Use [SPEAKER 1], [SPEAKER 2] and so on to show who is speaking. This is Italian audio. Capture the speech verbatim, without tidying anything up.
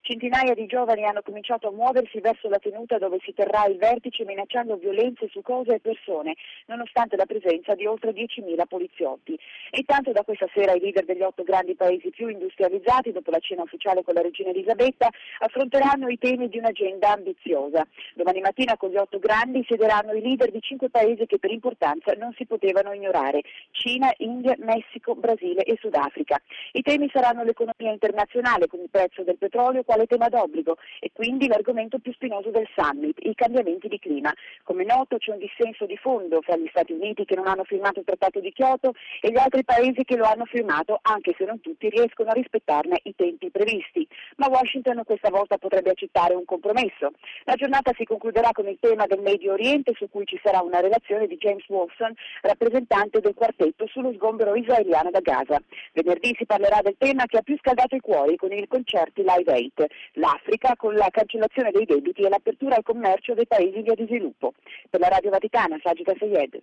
[SPEAKER 1] Centinaia di giovani hanno cominciato a muoversi verso la tenuta dove si terrà il vertice, minacciando violenze su cose e persone, nonostante la presenza di oltre diecimila poliziotti. E intanto da questa sera i leader degli otto grandi paesi più industrializzati, dopo la cena ufficiale con la regina Elisabetta, affronteranno i temi di un'agenda ambiziosa. Domani mattina con gli otto grandi siederanno i leader di cinque paesi che per importanza non si potevano ignorare: Cina, India, Messico, Brasile e Sudafrica. I temi saranno l'economia internazionale, con il prezzo del petrolio quale tema d'obbligo, e quindi l'argomento più spinoso del summit, i cambiamenti di clima. Come noto c'è un dissenso di fondo fra gli Stati Uniti, che non hanno firmato il Trattato di Kyoto, e gli altri paesi che lo hanno firmato, anche se non tutti riescono a rispettarne i tempi previsti. Ma Washington questa volta potrebbe accettare un compromesso. La giornata si concluderà con il tema del Medio Oriente, su cui ci sarà una relazione di James Wolfson, rappresentante del quartetto sullo sgombero israeliano da Gaza. Venerdì si parlerà del tema che ha più scaldato i cuori con i concerti Live Aid, l'Africa con la cancellazione dei debiti e l'apertura al commercio dei paesi in via di sviluppo. Per la Radio Vaticana, Sagita Sayed.